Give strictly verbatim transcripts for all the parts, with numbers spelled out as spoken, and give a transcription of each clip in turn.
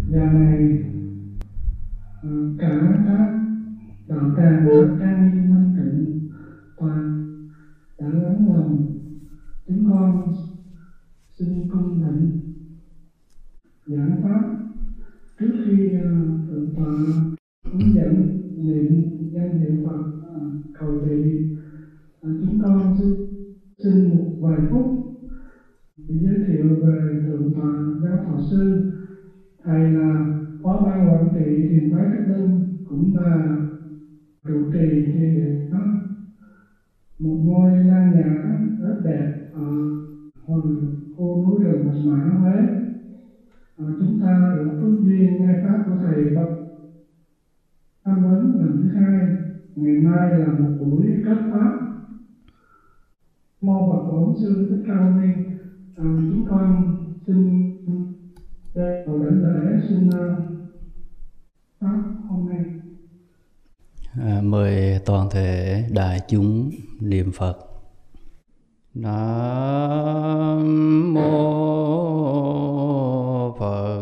Giờ này cả các đạo tràng đã trang nghiêm thanh tịnh toàn đã lắng lòng. Chúng con xin cung thỉnh giảng pháp. Trước khi thượng tọa hướng dẫn niệm danh hiệu Phật cầu thị, chúng con xin, xin một vài phút để giới thiệu về thượng tọa giáo thọ sư. Thầy là phó ban quản trị thiền phái Cát Linh, cũng là trụ trì thiền viện đó, một ngôi lan nhã rất đẹp ở khu núi rừng Bạch Mã, Huế. À, chúng ta được phước duyên nghe pháp của thầy bậc tham vấn lần thứ hai. Ngày mai là một buổi kết pháp. Mô Phật Bổn Sư Thích Ca Mâu Ni. À, chúng con xin đây cầu đảnh lễ xin pháp hôm nay. À, mời toàn thể đại chúng niệm Phật. Nam mô Phật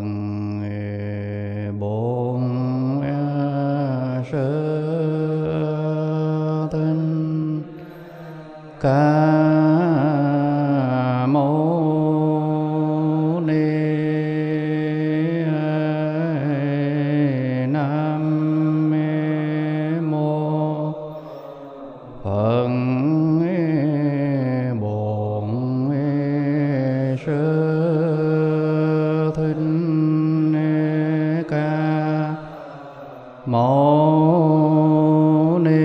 Bổn Sư Thích Ca Mâu Ni. Nam mô Phật Bổn Sư Thích Ca Mâu Ni.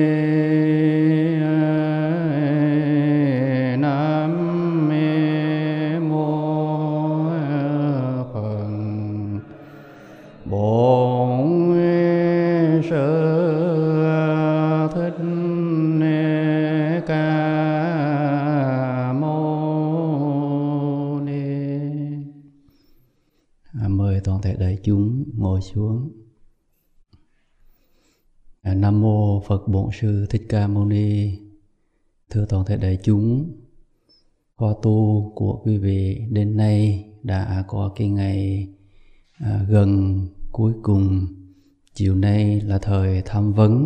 Nam mô Phật Bổn Sư Thích Ca Mâu Ni. À, mời toàn thể đại chúng ngồi xuống. À, Nam mô Phật Bổn Sư Thích Ca Mâu Ni. Thưa toàn thể đại chúng, khóa tu của quý vị đến nay đã có cái ngày à, gần cuối cùng. Chiều nay là thời tham vấn.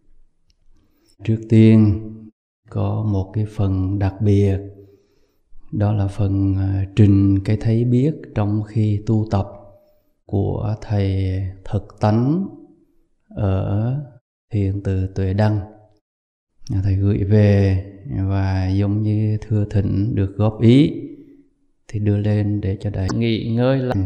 Trước tiên có một cái phần đặc biệt, đó là phần à, trình cái thấy biết trong khi tu tập của thầy Thực Tánh ở Thiền Từ Tuệ Đăng. Thầy gửi về và giống như thưa thỉnh được góp ý thì đưa lên để cho đại nghỉ ngơi lành.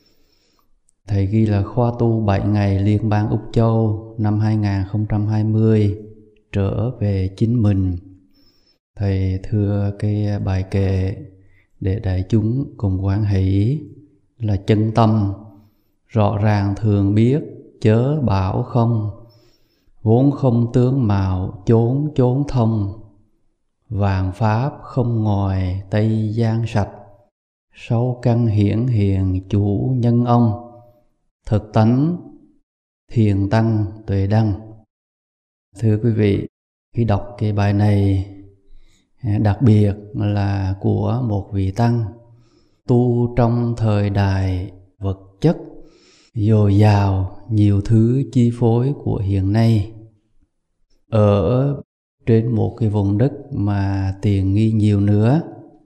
Thầy ghi là khóa tu bảy ngày liên bang Úc Châu năm hai không hai không trở về chính mình. Thầy thưa cái bài kệ để đại chúng cùng quán hỷ là: chân tâm rõ ràng thường biết chớ bảo không, vốn không tướng mạo chốn chốn thông, vàng pháp không ngòi Tây Giang sạch, sâu căn hiển hiền chủ nhân ông, thực tánh thiền tăng Tuệ Đăng. Thưa quý vị, khi đọc cái bài này, đặc biệt là của một vị tăng tu trong thời đại vật chất dồi dào, nhiều thứ chi phối của hiện nay, ở trên một cái vùng đất mà tiện nghi nhiều nữa,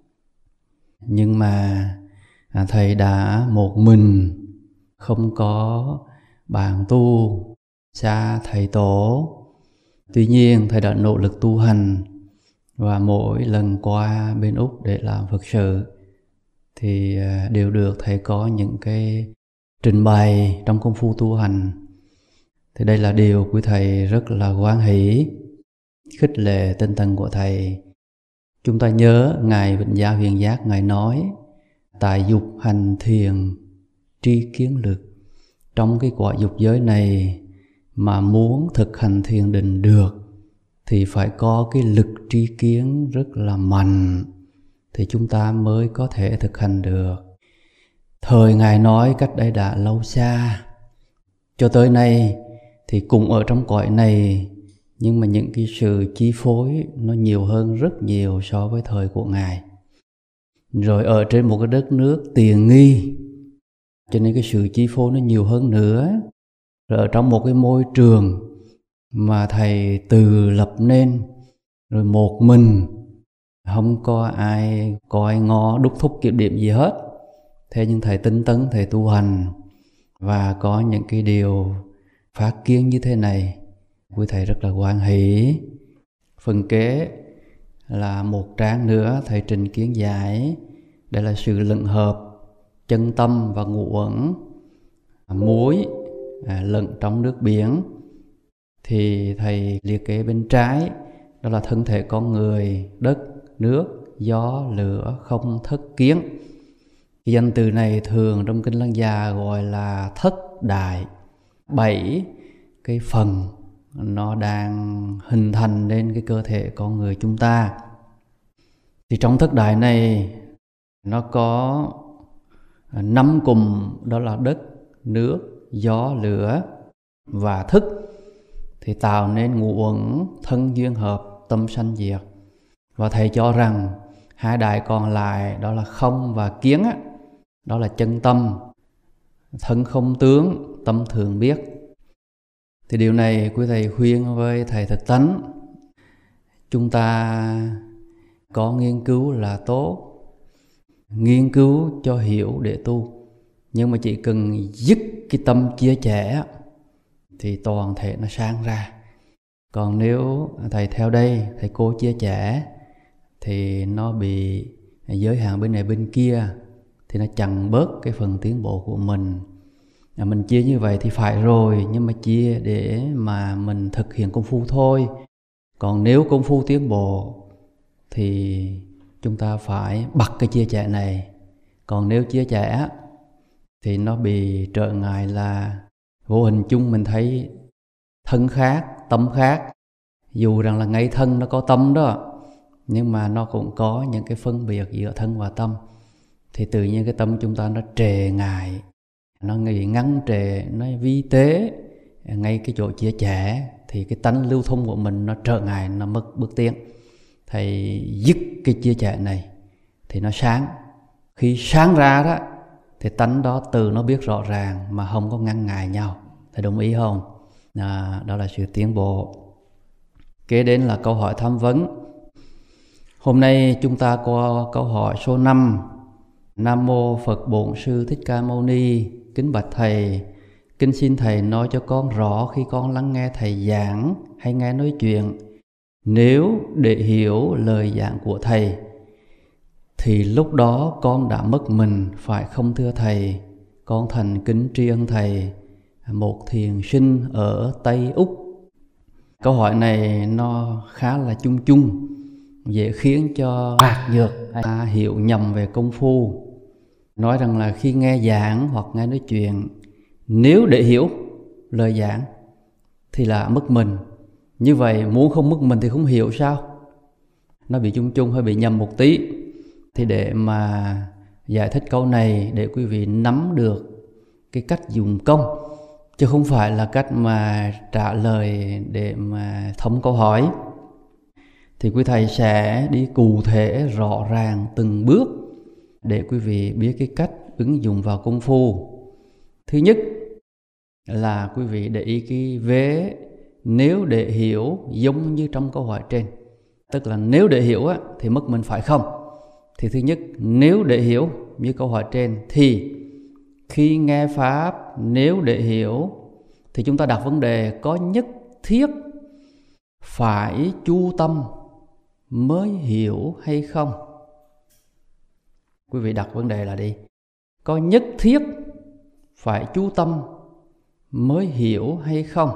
nhưng mà thầy đã một mình, không có bạn tu, xa thầy tổ. Tuy nhiên thầy đã nỗ lực tu hành, và mỗi lần qua bên Úc để làm Phật sự thì đều được thầy có những cái trình bày trong công phu tu hành. Thì đây là điều quý thầy rất là hoan hỷ, khích lệ tinh thần của thầy. Chúng ta nhớ Ngài Vịnh Gia Huyền Giác, Ngài nói: tại dục hành thiền tri kiến lực. Trong cái quả dục giới này mà muốn thực hành thiền định được thì phải có cái lực tri kiến rất là mạnh, thì chúng ta mới có thể thực hành được. Thời Ngài nói cách đây đã lâu xa, cho tới nay thì cùng ở trong cõi này, nhưng mà những cái sự chi phối nó nhiều hơn rất nhiều so với thời của Ngài. Rồi ở trên một cái đất nước tiện nghi, cho nên cái sự chi phối nó nhiều hơn nữa. Rồi ở trong một cái môi trường mà thầy tự lập nên, rồi một mình, không có ai coi ngó đúc thúc kiểm điểm gì hết. Thế nhưng thầy tinh tấn, thầy tu hành và có những cái điều phát kiến như thế này, quý thầy rất là hoan hỷ. Phần kế là một trang nữa thầy trình kiến giải, đây là sự lẫn hợp chân tâm và ngũ uẩn muối à, lẫn trong nước biển. Thì thầy liệt kê bên trái đó là thân thể con người, đất, nước, gió, lửa, không, thất, kiến. Cái danh từ này thường trong Kinh Lăng Già gọi là thất đại, bảy cái phần nó đang hình thành nên cái cơ thể con người chúng ta. Thì trong thất đại này nó có năm cụm, đó là đất, nước, gió, lửa và thức, thì tạo nên ngũ uẩn thân duyên hợp, tâm sanh diệt. Và thầy cho rằng hai đại còn lại đó là không và kiến á, đó là chân tâm, thân không tướng, tâm thường biết. Thì điều này quý thầy khuyên với thầy Thực Tánh, chúng ta có nghiên cứu là tốt, nghiên cứu cho hiểu để tu, nhưng mà chỉ cần dứt cái tâm chia sẻ thì toàn thể nó sáng ra. Còn nếu thầy theo đây, thầy cố chia sẻ thì nó bị giới hạn bên này bên kia, thì nó chặn bớt cái phần tiến bộ của mình. À, mình chia như vậy thì phải rồi, nhưng mà chia để mà mình thực hiện công phu thôi. Còn nếu công phu tiến bộ thì chúng ta phải bật cái chia sẻ này. Còn nếu chia sẻ thì nó bị trở ngại là vô hình chung mình thấy thân khác, tâm khác. Dù rằng là ngay thân nó có tâm đó, nhưng mà nó cũng có những cái phân biệt giữa thân và tâm. Thì tự nhiên cái tâm chúng ta nó trề ngại, nó nghĩ ngắn trề, nó vi tế ngay cái chỗ chia sẻ, thì cái tánh lưu thông của mình nó trở ngại, nó mất bước tiến. Thầy dứt cái chia sẻ này thì nó sáng. Khi sáng ra đó thì tánh đó từ nó biết rõ ràng mà không có ngăn ngại nhau. Thầy đồng ý không? À, đó là sự tiến bộ. Kế đến là câu hỏi tham vấn. Hôm nay chúng ta có câu hỏi số năm. Nam mô Phật Bổn Sư Thích Ca Mâu Ni. Kính bạch thầy, kính xin thầy nói cho con rõ khi con lắng nghe thầy giảng hay nghe nói chuyện, nếu để hiểu lời giảng của thầy thì lúc đó con đã mất mình, phải không thưa thầy? Con thành kính tri ân thầy, một thiền sinh ở Tây Úc. Câu hỏi này nó khá là chung chung, dễ khiến cho bạc nhược hay hiểu nhầm về công phu. Nói rằng là khi nghe giảng hoặc nghe nói chuyện, nếu để hiểu lời giảng thì là mất mình. Như vậy muốn không mất mình thì không hiểu sao? Nó bị chung chung, hơi bị nhầm một tí. Thì để mà giải thích câu này, để quý vị nắm được cái cách dùng công, chứ không phải là cách mà trả lời để mà thông câu hỏi, thì quý thầy sẽ đi cụ thể rõ ràng từng bước để quý vị biết cái cách ứng dụng vào công phu. Thứ nhất là quý vị để ý cái vế nếu để hiểu giống như trong câu hỏi trên. Tức là nếu để hiểu á, thì mất mình phải không? Thì thứ nhất, nếu để hiểu như câu hỏi trên, thì khi nghe Pháp nếu để hiểu thì chúng ta đặt vấn đề có nhất thiết phải chú tâm mới hiểu hay không? Quý vị đặt vấn đề là đi, có nhất thiết phải chú tâm mới hiểu hay không?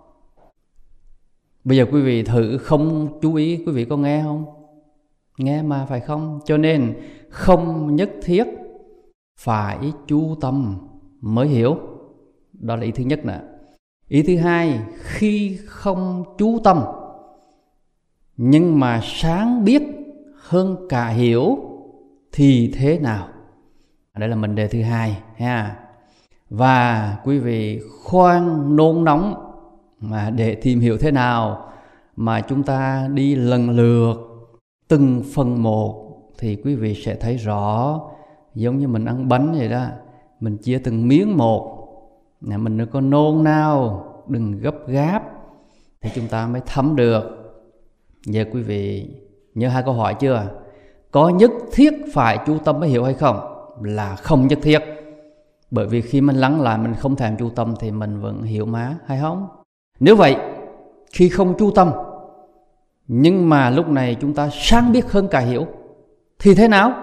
Bây giờ quý vị thử không chú ý, quý vị có nghe không? Nghe mà phải không? Cho nên không nhất thiết phải chú tâm mới hiểu. Đó là ý thứ nhất nè. Ý thứ hai, khi không chú tâm nhưng mà sáng biết hơn cả hiểu thì thế nào? Đây là vấn đề thứ hai ha. Và quý vị khoan nôn nóng mà để tìm hiểu thế nào mà chúng ta đi lần lượt từng phần một thì quý vị sẽ thấy rõ, giống như mình ăn bánh vậy đó. mình chia từng miếng một, mình đừng có nôn nao, đừng gấp gáp, thì chúng ta mới thấm được. Giờ quý vị nhớ hai câu hỏi chưa? Có nhất thiết phải chú tâm mới hiểu hay không? Là không nhất thiết. Bởi vì khi mình lắng lại, mình không thèm chú tâm thì mình vẫn hiểu má, hay không? Nếu vậy, khi không chú tâm nhưng mà lúc này chúng ta sáng biết hơn cả hiểu thì thế nào?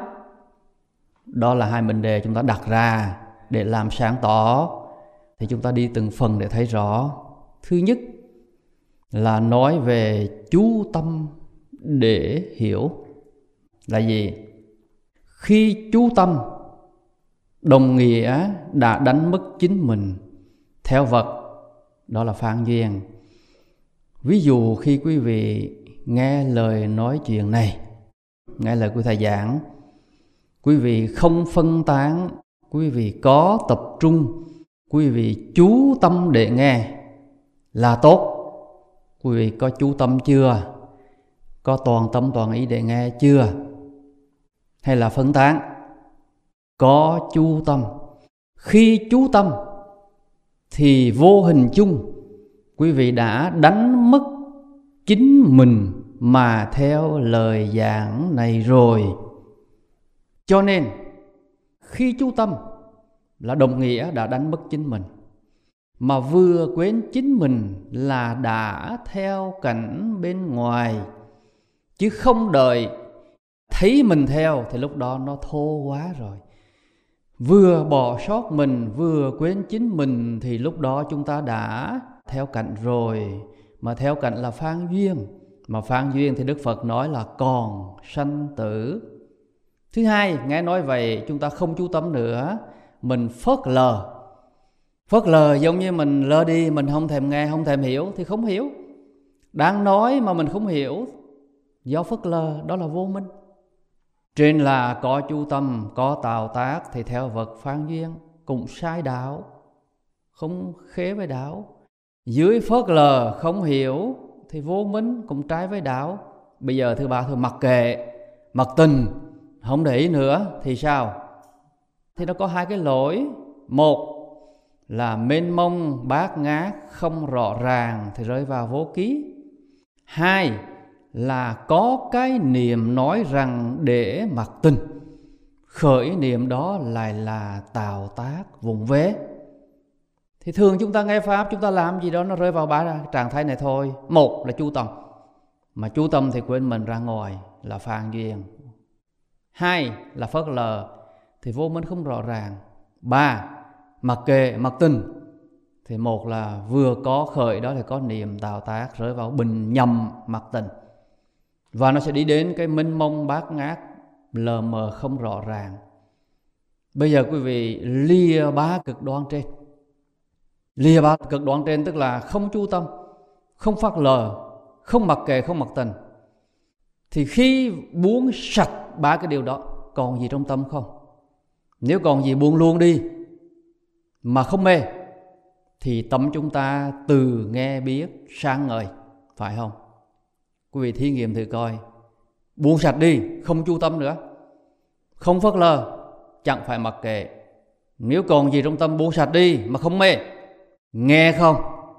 Đó là hai vấn đề chúng ta đặt ra để làm sáng tỏ. Thì chúng ta đi từng phần để thấy rõ. Thứ nhất là nói về chú tâm để hiểu là gì? Khi chú tâm đồng nghĩa đã đánh mất chính mình theo vật, đó là phan duyên. Ví dụ khi quý vị nghe lời nói chuyện này, nghe lời của thầy giảng, quý vị không phân tán, quý vị có tập trung, quý vị chú tâm để nghe là tốt. Quý vị có chú tâm chưa? Có toàn tâm toàn ý để nghe chưa? Hay là phân tán? Có chú tâm. Khi chú tâm thì vô hình chung quý vị đã đánh mất chính mình mà theo lời giảng này rồi. Cho nên khi chú tâm là đồng nghĩa đã đánh mất chính mình, mà vừa quên chính mình là đã theo cảnh bên ngoài, chứ không đợi thấy mình theo thì lúc đó nó thô quá rồi. Vừa bỏ sót mình, vừa quên chính mình thì lúc đó chúng ta đã theo cảnh rồi. Mà theo cảnh là phan duyên, mà phan duyên thì Đức Phật nói là còn sanh tử. Thứ hai, nghe nói vậy chúng ta không chú tâm nữa, mình phớt lờ. Phớt lờ giống như mình lơ đi, mình không thèm nghe, không thèm hiểu thì không hiểu. Đang nói mà mình không hiểu, do phớt lờ, đó là vô minh. Trên là có chú tâm, có tạo tác thì theo vật phan duyên, cũng sai đạo, không khế với đạo. Dưới phớt lờ không hiểu thì vô minh, cũng trái với đạo. Bây giờ thứ ba thôi, mặc kệ, mặc tình, không để ý nữa thì sao? Thì nó có hai cái lỗi. Một là mênh mông bát ngát không rõ ràng thì rơi vào vô ký. Hai là có cái niệm nói rằng để mặc tình, khởi niệm đó lại là tạo tác vùng vế. Thì thường chúng ta nghe Pháp, chúng ta làm gì đó nó rơi vào ba trạng thái này thôi. Một là chú tâm, mà chú tâm thì quên mình ra ngoài là phan duyên. Hai là phớt lờ thì vô minh không rõ ràng. Ba, mặc kệ, mặc tình thì một là vừa có khởi đó thì có niệm tạo tác, rơi vào bình nhầm mặc tình, và nó sẽ đi đến cái mênh mông bát ngát lờ mờ không rõ ràng. Bây giờ quý vị lìa ba cực đoan trên. Lìa ba cực đoan trên tức là không chú tâm, không phớt lờ, không mặc kệ, không mặc tình. Thì khi buông sạch ba cái điều đó, còn gì trong tâm không? Nếu còn gì buông luôn đi mà không mê thì tâm chúng ta từ nghe biết sáng ngời, phải không? Quý vị thí nghiệm thử coi. Buông sạch đi, không chú tâm nữa, không phớt lờ, chẳng phải mặc kệ. Nếu còn gì trong tâm buông sạch đi mà không mê, nghe không?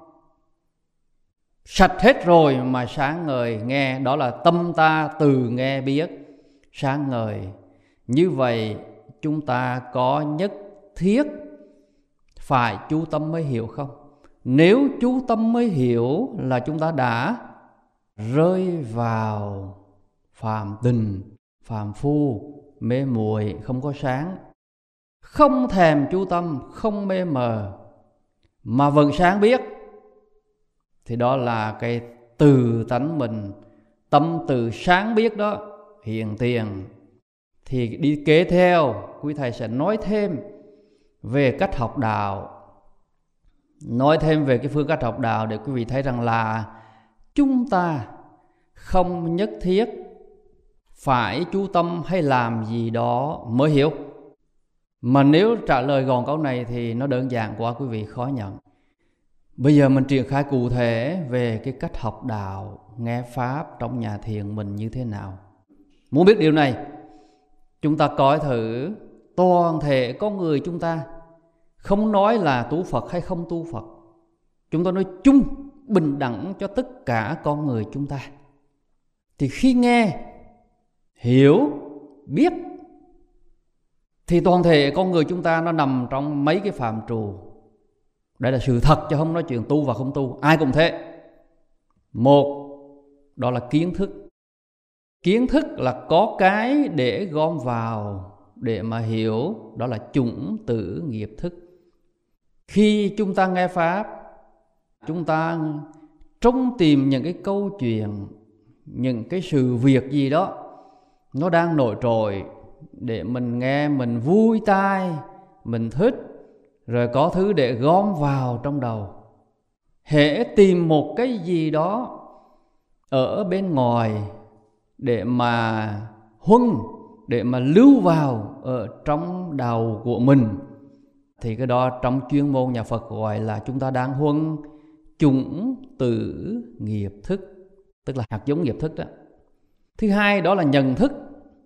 Sạch hết rồi mà sáng ngời nghe, đó là tâm ta từ nghe biết sáng ngời. Như vậy chúng ta có nhất thiết phải chú tâm mới hiểu không? Nếu chú tâm mới hiểu là chúng ta đã rơi vào phàm tình, phàm phu, mê muội, không có sáng. Không thèm chú tâm, không mê mờ mà vẫn sáng biết, thì đó là cái từ tánh mình, tâm từ sáng biết đó hiện tiền. Thì đi kế theo, quý thầy sẽ nói thêm về cách học đạo, nói thêm về cái phương cách học đạo để quý vị thấy rằng là chúng ta không nhất thiết phải chú tâm hay làm gì đó mới hiểu. Mà nếu trả lời gọn câu này thì nó đơn giản quá, quý vị khó nhận. Bây giờ mình triển khai cụ thể về cái cách học đạo, nghe Pháp trong nhà thiền mình như thế nào. Muốn biết điều này, chúng ta coi thử toàn thể con người chúng ta không nói là tu Phật hay không tu Phật, chúng ta nói chung bình đẳng cho tất cả con người chúng ta. Thì khi nghe, hiểu, biết thì toàn thể con người chúng ta nó nằm trong mấy cái phạm trù. Đây là sự thật chứ không nói chuyện tu và không tu, ai cũng thế. Một, đó là kiến thức. Kiến thức là có cái để gom vào để mà hiểu, đó là chủng tử nghiệp thức. Khi chúng ta nghe Pháp, chúng ta trông tìm những cái câu chuyện, những cái sự việc gì đó nó đang nổi trội để mình nghe, mình vui tai, mình thích, rồi có thứ để gom vào trong đầu. Hễ tìm một cái gì đó ở bên ngoài để mà huân, để mà lưu vào ở trong đầu của mình, thì cái đó trong chuyên môn nhà Phật gọi là chúng ta đang huân chủng tử nghiệp thức, tức là hạt giống nghiệp thức đó. Thứ hai đó là nhận thức.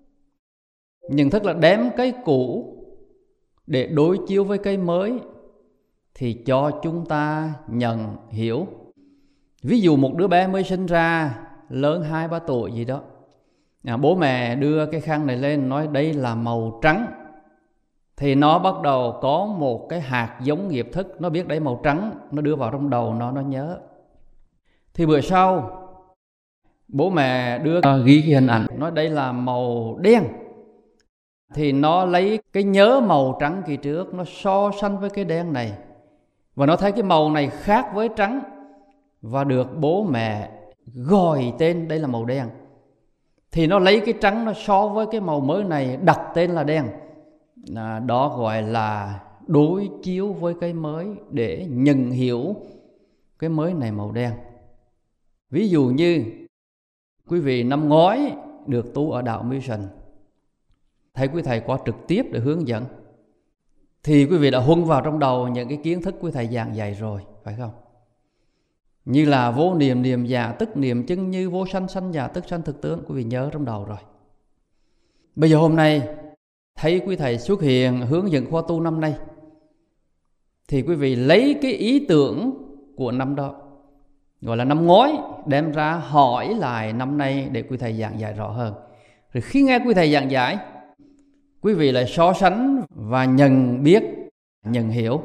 Nhận thức là đem cái cũ để đối chiếu với cái mới thì cho chúng ta nhận hiểu. Ví dụ một đứa bé mới sinh ra, lớn hai ba tuổi gì đó, à, bố mẹ đưa cái khăn này lên nói đây là màu trắng, thì nó bắt đầu có một cái hạt giống nghiệp thức, nó biết đấy màu trắng, nó đưa vào trong đầu nó, nó nhớ. Thì bữa sau bố mẹ đưa uh, ghi cái hình ảnh nói đây là màu đen, thì nó lấy cái nhớ màu trắng kỳ trước, nó so sánh với cái đen này, và nó thấy cái màu này khác với trắng, và được bố mẹ gọi tên đây là màu đen. Thì nó lấy cái trắng nó so với cái màu mới này, đặt tên là đen. À, đó gọi là đối chiếu với cái mới để nhận hiểu cái mới này màu đen. Ví dụ như quý vị năm ngoái được tu ở đạo Mission, thấy quý thầy qua trực tiếp để hướng dẫn, thì quý vị đã huân vào trong đầu những cái kiến thức quý thầy giảng dạy rồi, phải không? Như là vô niệm niệm giả tức niệm chân như, vô sanh sanh giả tức sanh thực tướng, quý vị nhớ trong đầu rồi. Bây giờ hôm nay thấy quý thầy xuất hiện hướng dẫn khóa tu năm nay, thì quý vị lấy cái ý tưởng của năm đó, gọi là năm ngoái, đem ra hỏi lại năm nay để quý thầy giảng giải rõ hơn. Rồi khi nghe quý thầy giảng giải, quý vị lại so sánh và nhận biết, nhận hiểu.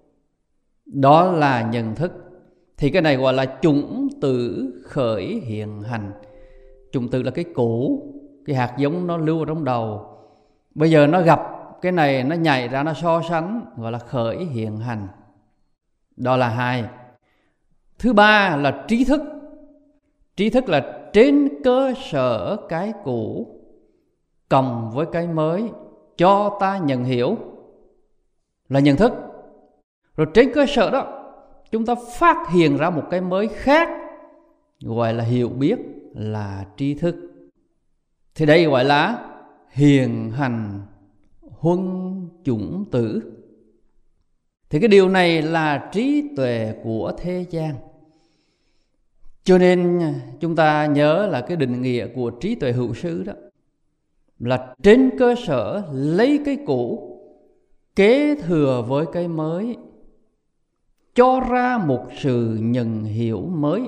Đó là nhận thức. Thì cái này gọi là chủng tử khởi hiện hành. Chủng tử là cái cũ, cái hạt giống nó lưu ở trong đầu. Bây giờ nó gặp cái này, nó nhảy ra, nó so sánh, gọi là khởi hiện hành. Đó là hai. Thứ ba là trí thức. Trí thức là trên cơ sở cái cũ cộng với cái mới cho ta nhận hiểu, là nhận thức. Rồi trên cơ sở đó chúng ta phát hiện ra một cái mới khác, gọi là hiểu biết, là tri thức. Thì đây gọi là hiện hành huân chủng tử. Thì cái điều này là trí tuệ của thế gian. Cho nên chúng ta nhớ là cái định nghĩa của trí tuệ hữu sư đó là trên cơ sở lấy cái cũ kế thừa với cái mới, cho ra một sự nhận hiểu mới.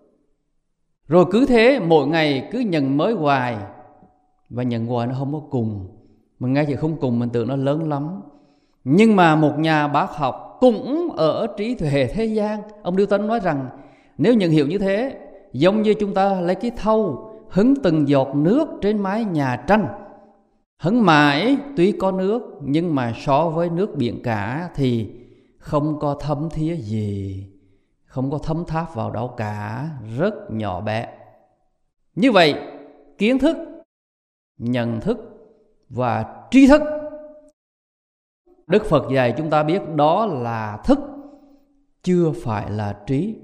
Rồi cứ thế mỗi ngày cứ nhận mới hoài, và nhận hoài nó không có cùng. Mình nghe thì không cùng, mình tưởng nó lớn lắm. Nhưng mà một nhà bác học cũng ở trí tuệ thế gian, ông Điêu Tấn nói rằng nếu nhận hiểu như thế, giống như chúng ta lấy cái thau hứng từng giọt nước trên mái nhà tranh, hứng mãi tuy có nước, nhưng mà so với nước biển cả thì không có thấm thía gì, không có thấm tháp vào đâu cả, rất nhỏ bé. Như vậy, kiến thức, nhận thức và tri thức, Đức Phật dạy chúng ta biết đó là thức, chưa phải là trí.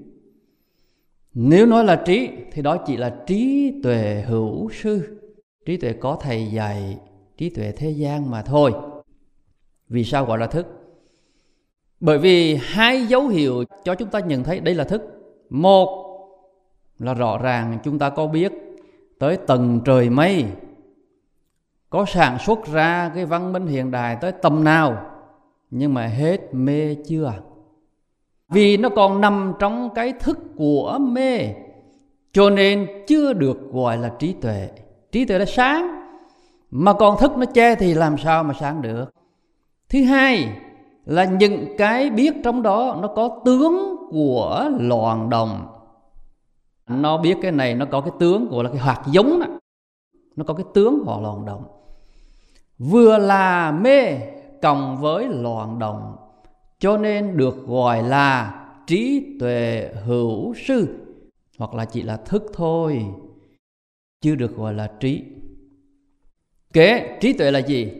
Nếu nói là trí thì đó chỉ là trí tuệ hữu sư, trí tuệ có thầy dạy, trí tuệ thế gian mà thôi. Vì sao gọi là thức? Bởi vì hai dấu hiệu cho chúng ta nhận thấy đây là thức. Một là rõ ràng chúng ta có biết tới tầng trời mây, có sản xuất ra cái văn minh hiện đại tới tầm nào, nhưng mà hết mê chưa? Vì nó còn nằm trong cái thức của mê, cho nên chưa được gọi là trí tuệ. Trí tuệ là sáng, mà còn thức nó che thì làm sao mà sáng được. Thứ hai là những cái biết trong đó nó có tướng của loạn động. Nó biết cái này nó có cái tướng gọi là cái hạt giống đó. Nó có cái tướng họ loạn động. Vừa là mê cộng với loạn động, cho nên được gọi là trí tuệ hữu sư, hoặc là chỉ là thức thôi, chưa được gọi là trí. Kế trí tuệ là gì?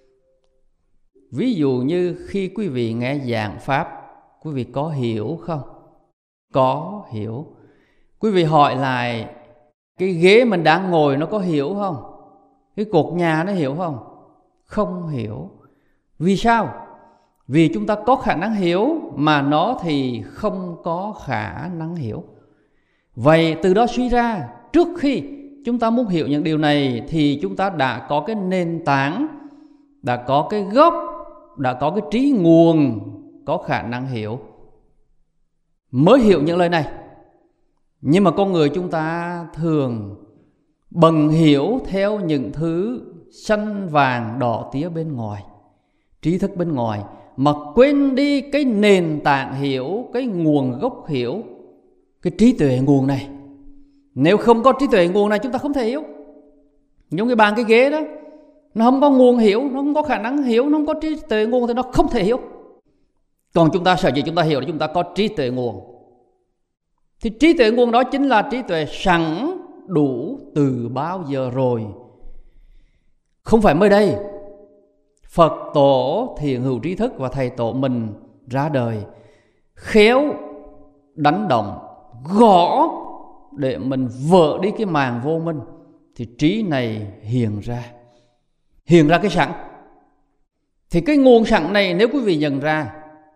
Ví dụ như khi quý vị nghe giảng pháp, quý vị có hiểu không? Có hiểu. Quý vị hỏi lại, cái ghế mình đang ngồi nó có hiểu không? Cái cột nhà nó hiểu không? Không hiểu. Vì sao? Vì chúng ta có khả năng hiểu, mà nó thì không có khả năng hiểu. Vậy từ đó suy ra, trước khi chúng ta muốn hiểu những điều này thì chúng ta đã có cái nền tảng, đã có cái gốc, đã có cái trí nguồn, có khả năng hiểu, mới hiểu những lời này. Nhưng mà con người chúng ta thường bần hiểu theo những thứ xanh vàng đỏ tía bên ngoài, trí thức bên ngoài, mà quên đi cái nền tảng hiểu, cái nguồn gốc hiểu, cái trí tuệ nguồn này. Nếu không có trí tuệ nguồn này chúng ta không thể hiểu. Giống cái bàn cái ghế đó, nó không có nguồn hiểu, nó không có khả năng hiểu, nó không có trí tuệ nguồn thì nó không thể hiểu. Còn chúng ta sợ gì chúng ta hiểu là chúng ta có trí tuệ nguồn. Thì trí tuệ nguồn đó chính là trí tuệ sẵn đủ từ bao giờ rồi, không phải mới đây. Phật tổ Thiện Hữu Trí Thức và thầy tổ mình ra đời khéo đánh động, gõ để mình vỡ đi cái màn vô minh, thì trí này hiện ra, hiện ra cái sẵn. Thì cái nguồn sẵn này nếu quý vị nhận ra,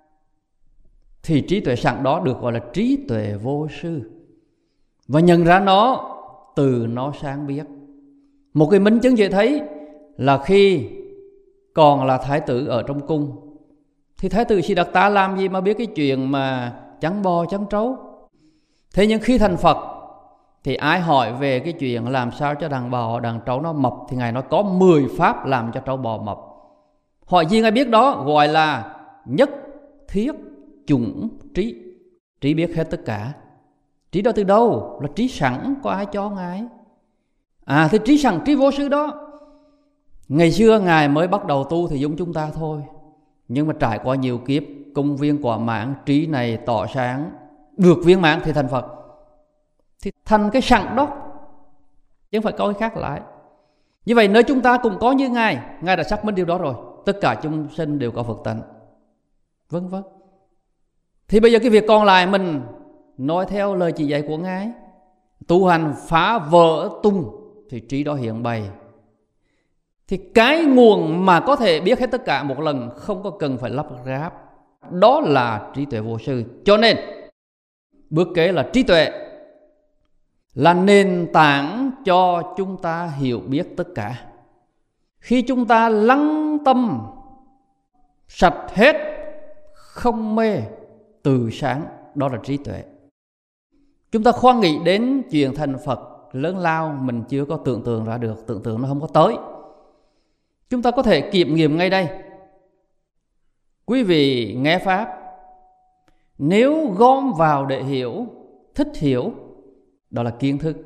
thì trí tuệ sẵn đó được gọi là trí tuệ vô sư. Và nhận ra nó từ nó sáng biết. Một cái minh chứng dễ thấy là khi còn là thái tử ở trong cung, thì thái tử Siddhartha làm gì mà biết cái chuyện mà chăn bò chăn trâu. Thế nhưng khi thành Phật thì ai hỏi về cái chuyện làm sao cho đàn bò đàn trâu nó mập, thì Ngài nói có mười pháp làm cho trâu bò mập. Hỏi gì Ngài biết đó, gọi là nhất thiết chủng trí. Trí biết hết tất cả. Trí đó từ đâu? Là trí sẵn, có ai cho Ngài? À thì trí sẵn, trí vô sư đó. Ngày xưa Ngài mới bắt đầu tu thì giống chúng ta thôi, nhưng mà trải qua nhiều kiếp công viên quả mãn, trí này tỏ sáng, được viên mãn thì thành Phật. Thì thành cái sẵn đó, chứ không phải có cái khác lại. Như vậy nếu chúng ta cũng có như Ngài, Ngài đã xác minh điều đó rồi, tất cả chúng sinh đều có Phật tánh, vân vân. Thì bây giờ cái việc còn lại mình nói theo lời chỉ dạy của Ngài, tu hành phá vỡ tung, thì trí đó hiện bày. Thì cái nguồn mà có thể biết hết tất cả một lần, không có cần phải lắp ráp, đó là trí tuệ vô sư. Cho nên bước kế là trí tuệ, là nền tảng cho chúng ta hiểu biết tất cả. Khi chúng ta lắng tâm sạch hết, không mê, từ sáng, đó là trí tuệ. Chúng ta khoan nghĩ đến chuyện thành Phật lớn lao mình chưa có tưởng tượng ra được, tưởng tượng nó không có tới. Chúng ta có thể kiểm nghiệm ngay đây. Quý vị nghe Pháp, nếu gom vào để hiểu, thích hiểu, đó là kiến thức.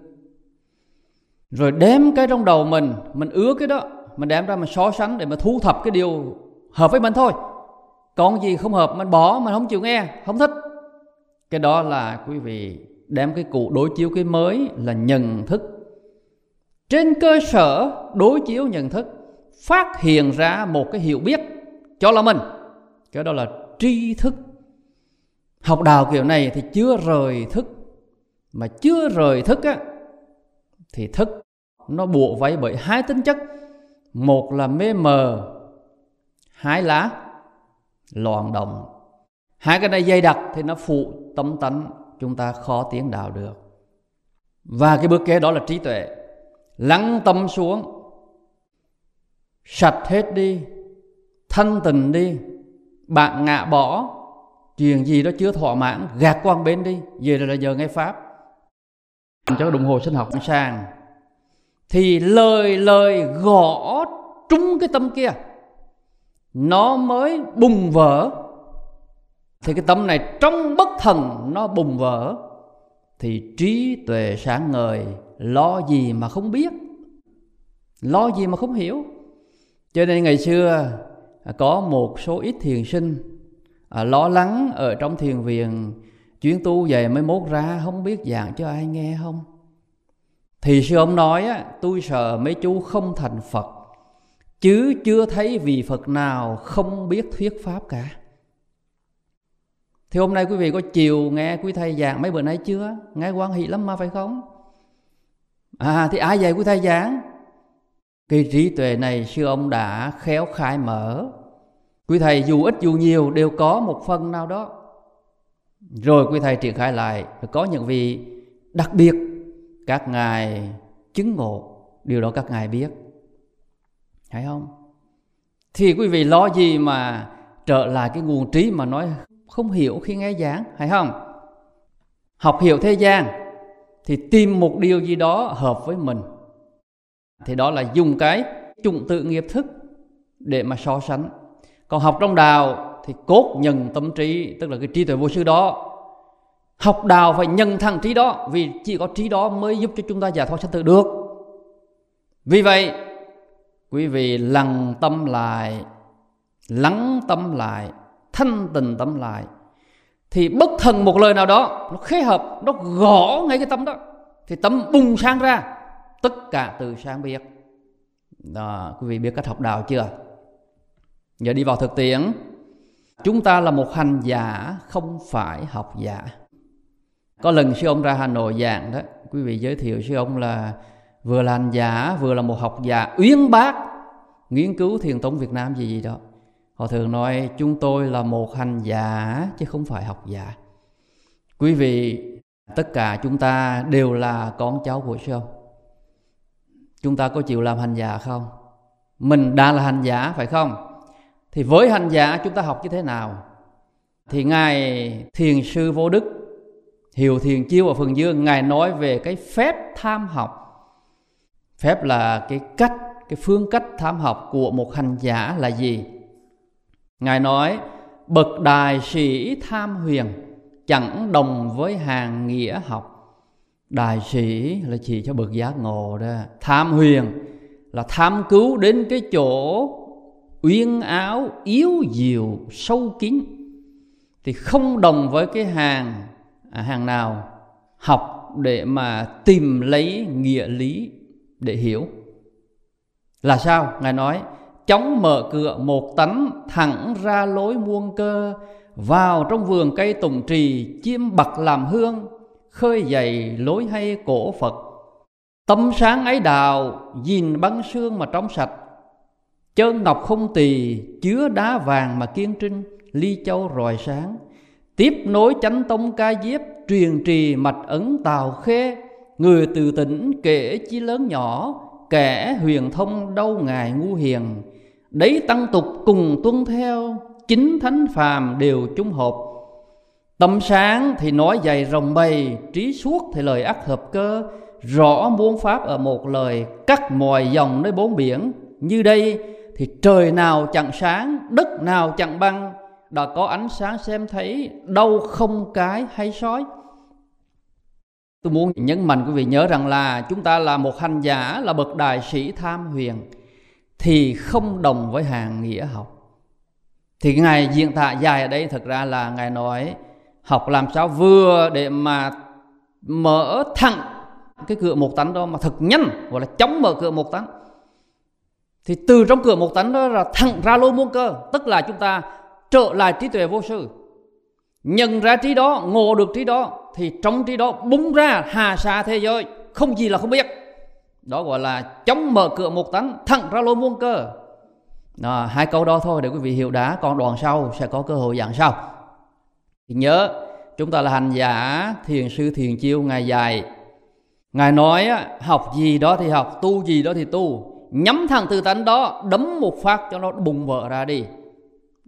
Rồi đem cái trong đầu mình, mình ứa cái đó, mình đem ra mình so sánh để mà thu thập cái điều hợp với mình thôi. Còn gì không hợp mình bỏ, mình không chịu nghe, không thích. Cái đó là quý vị đem cái cũ đối chiếu cái mới, là nhận thức. Trên cơ sở đối chiếu nhận thức, phát hiện ra một cái hiểu biết cho là mình. Cái đó là tri thức. Học đạo kiểu này thì chưa rời thức. Mà chưa rời thức á, thì thức nó bủa vây bởi hai tính chất. Một là mê mờ, hai là loạn động. Hai cái này dày đặc thì nó phụ tâm tánh, chúng ta khó tiến đạo được. Và cái bước kế đó là trí tuệ. Lắng tâm xuống, sạch hết đi, thanh tịnh đi, bạn ngạ bỏ, chuyện gì đó chưa thỏa mãn, gạt qua một bên đi, giờ là giờ nghe Pháp. Cho đồng hồ sinh học sang thì lời lời gõ trúng cái tâm kia, nó mới bùng vỡ. Thì cái tâm này trong bất thần nó bùng vỡ, thì trí tuệ sáng ngời, lo gì mà không biết, lo gì mà không hiểu. Cho nên ngày xưa có một số ít thiền sinh à, lo lắng ở trong thiền viện, chuyến tu về mới mốt ra không biết giảng cho ai nghe không. Thì sư ông nói á, tôi sợ mấy chú không thành Phật, chứ chưa thấy vị Phật nào không biết thuyết pháp cả. Thì hôm nay quý vị có chiều nghe quý thầy giảng mấy bữa nay chưa? Nghe quan hệ lắm mà phải không? À thì ai dạy quý thầy giảng? Cái trí tuệ này sư ông đã khéo khai mở. Quý thầy dù ít dù nhiều đều có một phần nào đó. Rồi quý thầy triển khai lại. Có những vị đặc biệt các ngài chứng ngộ, điều đó các ngài biết, thấy không? Thì quý vị lo gì mà trở lại cái nguồn trí mà nói không hiểu khi nghe giảng, hay không? Học hiểu thế gian thì tìm một điều gì đó hợp với mình, thì đó là dùng cái chủng tự nghiệp thức để mà so sánh. Còn học trong đạo thì cốt nhận tâm trí, tức là cái trí tuệ vô sư đó. Học đạo phải nhận thẳng trí đó, vì chỉ có trí đó mới giúp cho chúng ta giải thoát sanh tử được. Vì vậy quý vị lắng tâm lại, lắng tâm lại, thanh tịnh tâm lại, thì bất thần một lời nào đó nó khế hợp, nó gõ ngay cái tâm đó, thì tâm bùng sáng ra, tất cả từ sáng biết. Đó, quý vị biết cách học đạo chưa? Giờ đi vào thực tiễn. Chúng ta là một hành giả, không phải học giả. Có lần sư ông ra Hà Nội giảng đó, quý vị giới thiệu sư ông là vừa là hành giả, vừa là một học giả uyên bác, nghiên cứu thiền tông Việt Nam gì gì đó. Họ thường nói chúng tôi là một hành giả chứ không phải học giả. Quý vị, tất cả chúng ta đều là con cháu của sư ông. Chúng ta có chịu làm hành giả không? Mình đã là hành giả phải không? Thì với hành giả chúng ta học như thế nào? Thì Ngài Thiền sư Vô Đức, Hiệu Thiền Chiêu ở Phần Dương, Ngài nói về cái phép tham học. Phép là cái cách, cái phương cách tham học của một hành giả là gì? Ngài nói bậc đại sĩ tham huyền chẳng đồng với hàng nghĩa học. Đại sĩ là chỉ cho bậc giác ngộ đó. Tham huyền là tham cứu đến cái chỗ uyên áo, yếu diệu, sâu kín, thì không đồng với cái hàng à, hàng nào học để mà tìm lấy nghĩa lý để hiểu. Là sao? Ngài nói chóng mở cửa một tánh, thẳng ra lối muôn cơ, vào trong vườn cây tùng trì, chim bặt làm hương, khơi dậy lối hay cổ Phật. Tâm sáng ấy đào, nhìn băng sương mà trong sạch, chân ngọc không tỳ, chứa đá vàng mà kiên trinh, ly châu rọi sáng. Tiếp nối chánh tông ca diếp, truyền trì mạch ấn tào khê, người từ tỉnh kể chi lớn nhỏ, kẻ huyền thông đâu ngài ngu hiền. Đấy tăng tục cùng tuân theo, chính thánh phàm đều chung hộp. Tâm sáng thì nói dày rồng bầy, trí suốt thì lời ắt hợp cơ, rõ muôn pháp ở một lời, cắt mọi dòng nơi bốn biển. Như đây thì trời nào chẳng sáng, đất nào chẳng băng, đã có ánh sáng xem thấy, đâu không cái hay sói. Tôi muốn nhấn mạnh quý vị nhớ rằng là chúng ta là một hành giả, là bậc đại sĩ tham huyền, thì không đồng với hàng nghĩa học. Thì Ngài diễn tả dài ở đây thực ra là Ngài nói học làm sao vừa để mà mở thẳng cái cửa một tánh đó mà thật nhanh, gọi là chống mở cửa một tánh. Thì từ trong cửa một tánh đó là thẳng ra lối muôn cơ, tức là chúng ta trở lại trí tuệ vô sư, nhận ra trí đó, ngộ được trí đó, thì trong trí đó bung ra hà xa thế giới, không gì là không biết. Đó gọi là chống mở cửa một tánh, thẳng ra lối muôn cơ. Đó, hai câu đó thôi để quý vị hiểu đã, còn đoạn sau sẽ có cơ hội giảng sau. Thì nhớ, chúng ta là hành giả, thiền sư Thiền Chiêu Ngài dạy, Ngài nói học gì đó thì học, tu gì đó thì tu, nhắm thẳng từ tánh đó, đấm một phát cho nó bùng vỡ ra đi.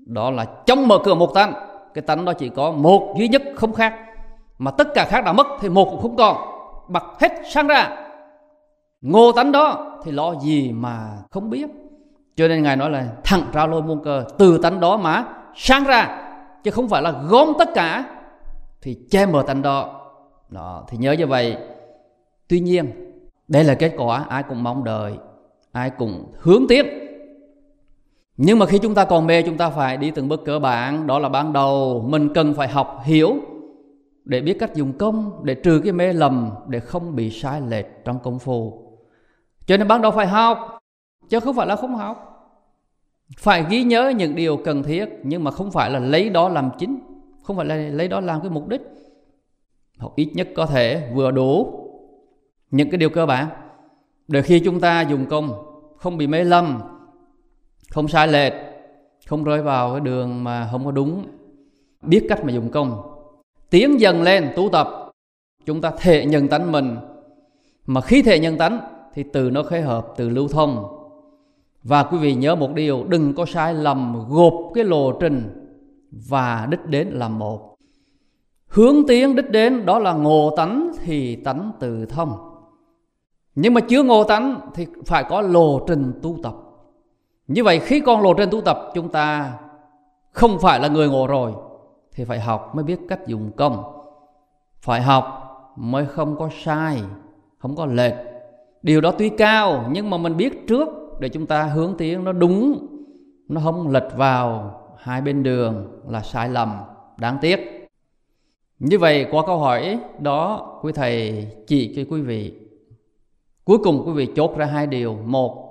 đó là trong mở cửa một tánh. Cái tánh đó chỉ có một duy nhất không khác, mà tất cả khác đã mất thì một cũng không còn, bật hết sang ra. Ngộ tánh đó thì lo gì mà không biết. Cho nên Ngài nói là thẳng ra lôi muôn cờ, từ tánh đó mà sang ra, chứ không phải là gom tất cả thì che mờ tánh đó. Đó, thì nhớ như vậy. Tuy nhiên đây là kết quả ai cũng mong đợi, ai cũng hướng tiếp. Nhưng mà khi chúng ta còn mê, chúng ta phải đi từng bước cơ bản. Đó là ban đầu mình cần phải học hiểu để biết cách dùng công, để trừ cái mê lầm, để không bị sai lệch trong công phu. Cho nên ban đầu phải học, chứ không phải là không học. Phải ghi nhớ những điều cần thiết, nhưng mà không phải là lấy đó làm chính, không phải là lấy đó làm cái mục đích. Học ít nhất có thể vừa đủ những cái điều cơ bản, để khi chúng ta dùng công không bị mê lầm, không sai lệch, không rơi vào cái đường mà không có đúng, biết cách mà dùng công. Tiến dần lên tu tập, chúng ta thể nhận tánh mình. Mà khi thể nhận tánh thì từ nó khế hợp, từ lưu thông. Và quý vị nhớ một điều, đừng có sai lầm gộp cái lộ trình và đích đến là một. Hướng tiến đích đến đó là ngộ tánh thì tánh tự thông. Nhưng mà chưa ngộ tánh thì phải có lộ trình tu tập. Như vậy khi còn lộ trình tu tập, chúng ta không phải là người ngộ rồi, thì phải học mới biết cách dùng công. Phải học mới không có sai, không có lệch. Điều đó tuy cao, nhưng mà mình biết trước để chúng ta hướng tiến nó đúng, nó không lệch vào hai bên đường là sai lầm, đáng tiếc. Như vậy qua câu hỏi đó, quý thầy chỉ cho quý vị, cuối cùng quý vị chốt ra hai điều. Một,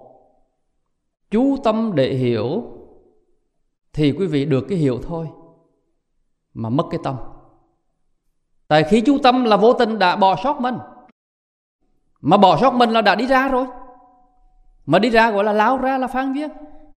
chú tâm để hiểu thì quý vị được cái hiểu thôi, mà mất cái tâm. Tại khi chú tâm là vô tình đã bỏ sót mình, mà bỏ sót mình là đã đi ra rồi. Mà đi ra gọi là lao ra là phan duyên.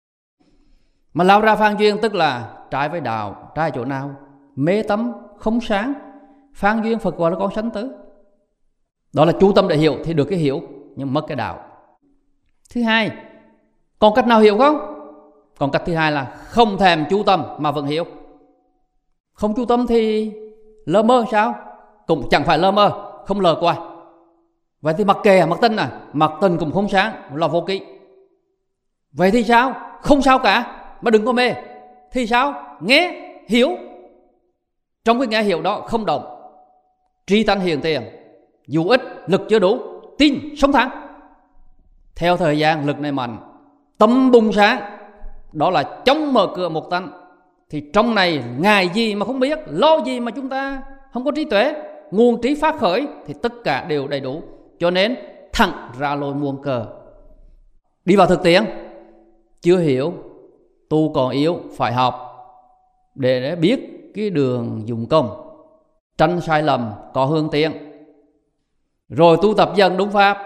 Mà lao ra phan duyên tức là trái với đạo. Trái chỗ nào? Mê tâm, không sáng. Phan duyên Phật gọi là con sanh tử. Đó là chú tâm để hiểu thì được cái hiểu, nhưng mất cái đạo. Thứ hai, còn cách nào hiểu không? Còn cách thứ hai là không thèm chú tâm mà vẫn hiểu. Không chú tâm thì lơ mơ sao? Cũng chẳng phải lơ mơ, không lờ qua. Vậy thì mặc kệ à, mặc tinh à? Mặc tinh cũng không sáng, là vô kỵ. Vậy thì sao? Không sao cả, mà đừng có mê. Thì sao? Nghe, hiểu. Trong cái nghe hiểu đó không động, tri tánh hiện tiền. Dù ít, lực chưa đủ, tin, sống thẳng. Theo thời gian lực này mạnh, tâm bùng sáng. Đó là chống mở cửa một tánh. Thì trong này ngài gì mà không biết, lo gì mà chúng ta không có trí tuệ. Nguồn trí phát khởi thì tất cả đều đầy đủ. Cho nên thẳng ra lôi muôn cờ. Đi vào thực tiễn, chưa hiểu, tu còn yếu, phải học để biết cái đường dùng công, tránh sai lầm, có hướng tiến. Rồi tu tập dần đúng pháp,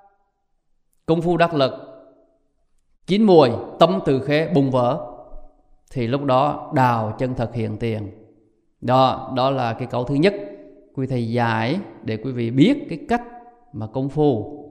công phu đắc lực, chín mùi, tâm từ khế bùng vỡ, thì lúc đó đạo chân thật hiện tiền. Đó, đó là cái câu thứ nhất quý thầy giải để quý vị biết cái cách mà công phu